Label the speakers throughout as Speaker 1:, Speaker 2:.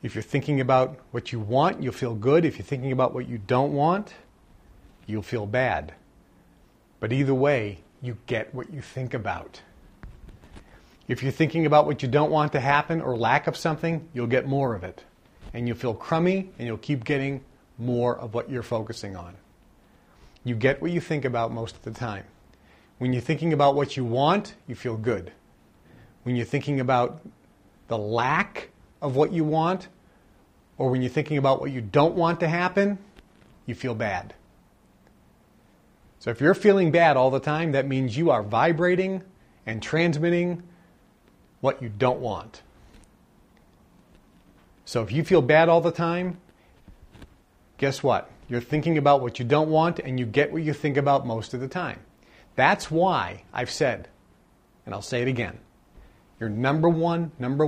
Speaker 1: If you're thinking about what you want, you'll feel good. If you're thinking about what you don't want, you'll feel bad. But either way, you get what you think about. If you're thinking about what you don't want to happen or lack of something, you'll get more of it. And you'll feel crummy, and you'll keep getting more of what you're focusing on. You get what you think about most of the time. When you're thinking about what you want, you feel good. When you're thinking about the lack of what you want, or when you're thinking about what you don't want to happen, you feel bad. So if you're feeling bad all the time, that means you are vibrating and transmitting what you don't want. So if you feel bad all the time, guess what? You're thinking about what you don't want, and you get what you think about most of the time. That's why I've said, and I'll say it again, your number one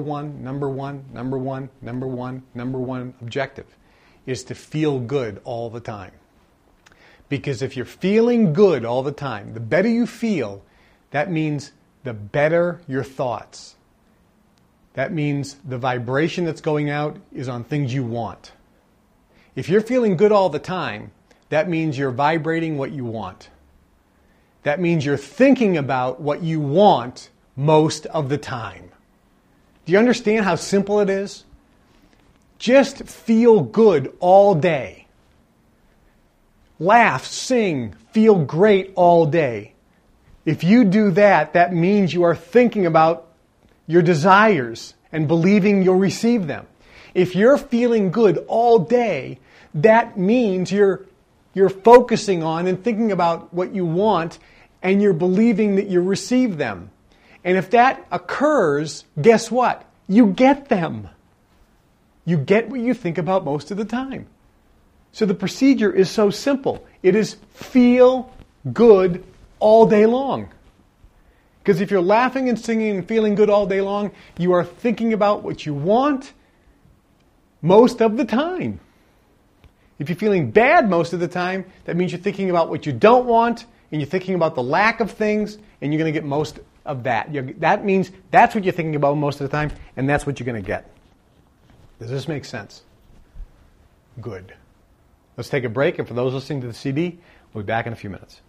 Speaker 1: objective is to feel good all the time. Because if you're feeling good all the time, the better you feel, that means the better your thoughts. That means the vibration that's going out is on things you want. If you're feeling good all the time, that means you're vibrating what you want. That means you're thinking about what you want most of the time. Do you understand how simple it is? Just feel good all day. Laugh, sing, feel great all day. If you do that, that means you are thinking about your desires and believing you'll receive them. If you're feeling good all day, that means you're focusing on and thinking about what you want, and you're believing that you'll receive them. And if that occurs, guess what? You get them. You get what you think about most of the time. So the procedure is so simple. It is feel good all day long. Because if you're laughing and singing and feeling good all day long, you are thinking about what you want most of the time. If you're feeling bad most of the time, that means you're thinking about what you don't want, and you're thinking about the lack of things, and you're going to get most of that. That means that's what you're thinking about most of the time, and that's what you're going to get. Does this make sense? Good. Let's take a break, and for those listening to the CD, we'll be back in a few minutes.